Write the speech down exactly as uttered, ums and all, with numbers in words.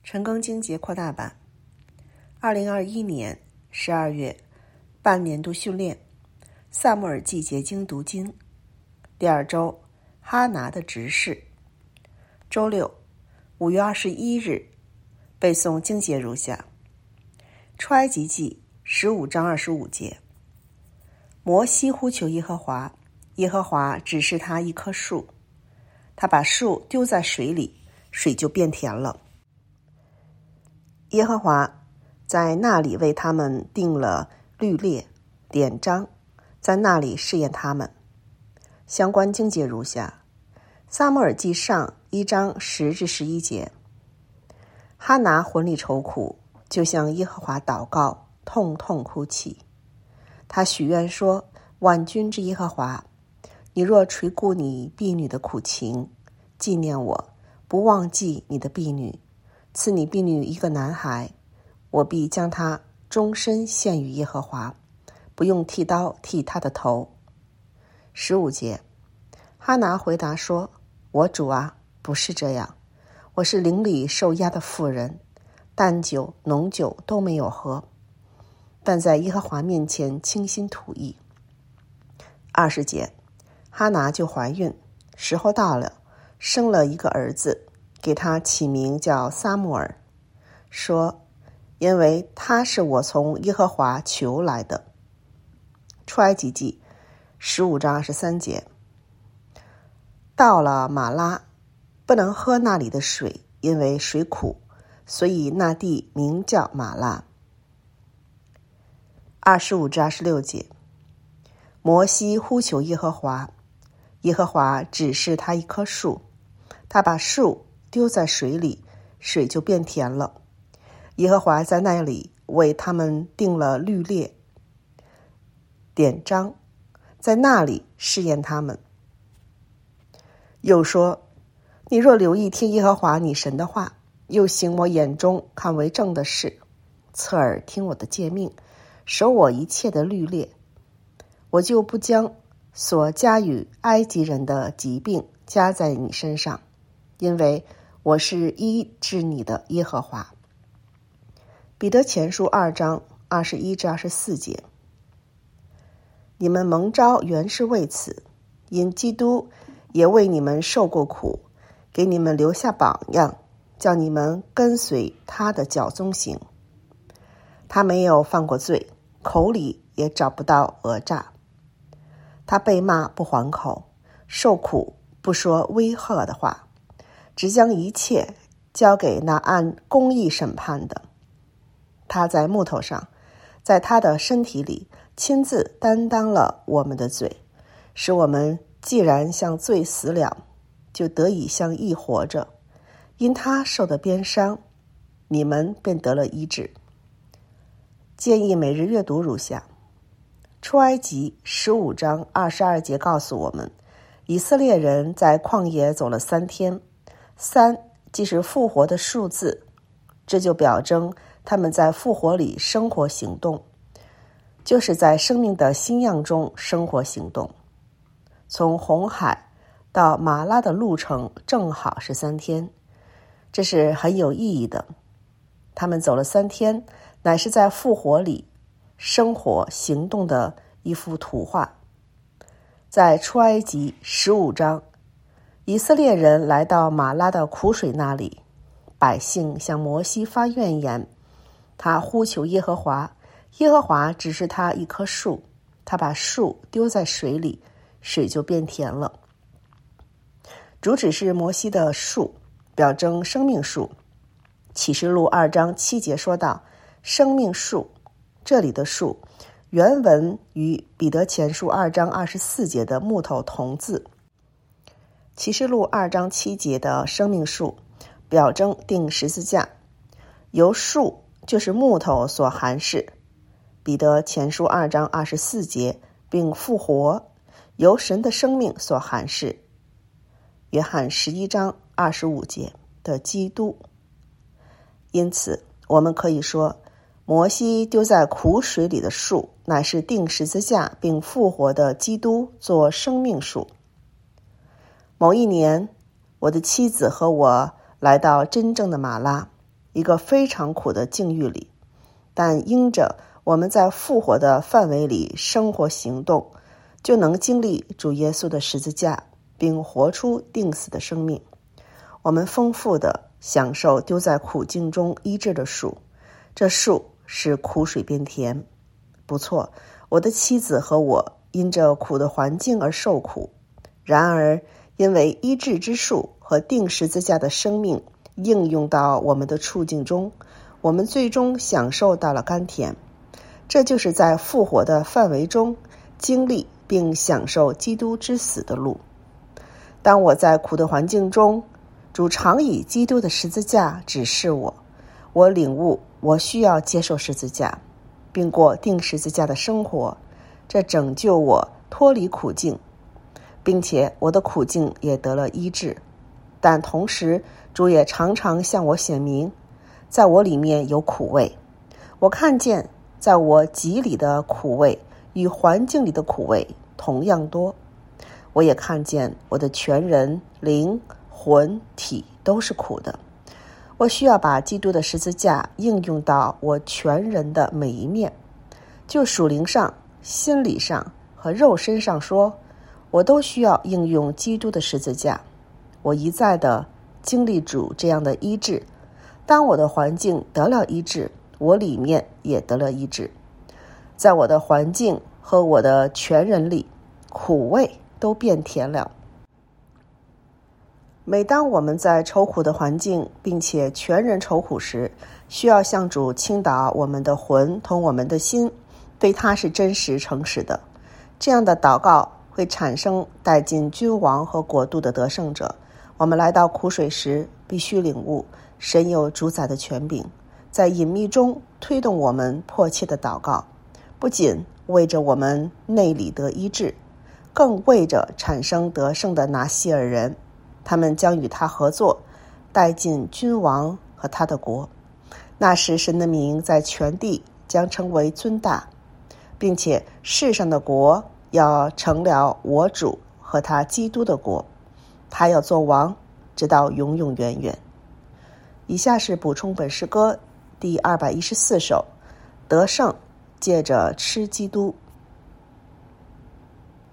晨更经节扩大版，二零二一年十二月半年度训练，萨母尔记结经读经，第二周哈拿的执事，周六五月二十一日背诵经节如下：出埃及记十五章二十五节，摩西呼求耶和华，耶和华指示他一棵树，他把树丢在水里，水就变甜了。耶和华在那里为他们定了律例典章，在那里试验他们。相关经节如下：撒母耳记上一章十至十一节，哈拿魂里愁苦，就向耶和华祷告，痛痛哭泣。他许愿说：万军之耶和华，你若垂顾你婢女的苦情，纪念我，不忘记你的婢女，赐你婢女一个男孩，我必将他终身献于耶和华，不用剃刀剃他的头。十五节，哈拿回答说：我主啊，不是这样，我是邻里受压的妇人，淡酒浓酒都没有喝，但在耶和华面前倾心吐意。二十节，哈拿就怀孕，时候到了，生了一个儿子，给他起名叫撒母耳，说：因为他是我从耶和华求来的。出埃及记十五章二十三节，到了马拉，不能喝那里的水，因为水苦，所以那地名叫马拉。二十五至二十六节，摩西呼求耶和华，耶和华指示他一棵树，他把树丢在水里，水就变甜了。耶和华在那里为他们定了律例典章，在那里试验他们。又说：你若留意听耶和华你神的话，又行我眼中看为正的事，侧耳听我的诫命，守我一切的律例，我就不将所加与埃及人的疾病加在你身上，因为我是医治你的耶和华。彼得前书二章二十一至二十四节，你们蒙召原是为此，因基督也为你们受过苦，给你们留下榜样，叫你们跟随他的脚踪行。他没有犯过罪，口里也找不到讹诈。他被骂不还口，受苦不说威吓的话，只将一切交给那按公义审判的。他在木头上，在他的身体里亲自担当了我们的罪，使我们既然向罪死了，就得以向义活着。因他受的鞭伤，你们便得了医治。建议每日阅读如下：出埃及十五章二十二节告诉我们，以色列人在旷野走了三天，三即是复活的数字，这就表征他们在复活里生活行动，就是在生命的新样中生活行动。从红海到马拉的路程正好是三天，这是很有意义的。他们走了三天，乃是在复活里生活行动的一幅图画。在出埃及十五章，以色列人来到马拉的苦水那里，百姓向摩西发怨言，他呼求耶和华，耶和华指示他一棵树，他把树丢在水里，水就变甜了。主指是摩西的树，表征生命树。启示录二章七节说到生命树，这里的树原文与彼得前书二章二十四节的木头同字。启示录二章七节的生命树表征钉十字架，由树就是木头所含示。彼得前书二章二十四节并复活，由神的生命所含示。约翰十一章二十五节的基督。因此我们可以说，摩西丢在苦水里的树乃是钉十字架并复活的基督做生命树。某一年，我的妻子和我来到真正的马拉， 一个非常苦的境遇里，但因着我们在复活的范围里生活行动，就能经历主耶稣的十字架，并活出定死的生命。我们丰富地享受丢在苦境中医治的树，这树使苦水变甜。不错，我的妻子和我因着苦的环境而受苦，然而因为医治之树和定十字架的生命应用到我们的处境中，我们最终享受到了甘甜。这就是在复活的范围中经历并享受基督之死的路。当我在苦的环境中，主常以基督的十字架指示我，我领悟我需要接受十字架，并过定十字架的生活，这拯救我脱离苦境，并且我的苦境也得了医治。但同时，主也常常向我显明，在我里面有苦味。我看见在我己里的苦味与环境里的苦味同样多。我也看见我的全人、灵、魂、体都是苦的。我需要把基督的十字架应用到我全人的每一面，就属灵上、心理上和肉身上说，我都需要应用基督的十字架。我一再的经历主这样的医治，当我的环境得了医治，我里面也得了医治。在我的环境和我的全人里，苦味都变甜了。每当我们在愁苦的环境并且全人愁苦时，需要向主倾倒我们的魂同我们的心，对他是真实诚实的。这样的祷告会产生带进君王和国度的得胜者。我们来到苦水时，必须领悟神有主宰的权柄，在隐秘中推动我们迫切的祷告，不仅为着我们内里得医治，更为着产生得胜的拿西尔人，他们将与他合作，带进君王和他的国。那时神的名在全地将成为尊大，并且世上的国要成了我主和他基督的国，他要做王，直到永永远远。以下是补充本诗歌第二百一十四首，得胜借着吃基督。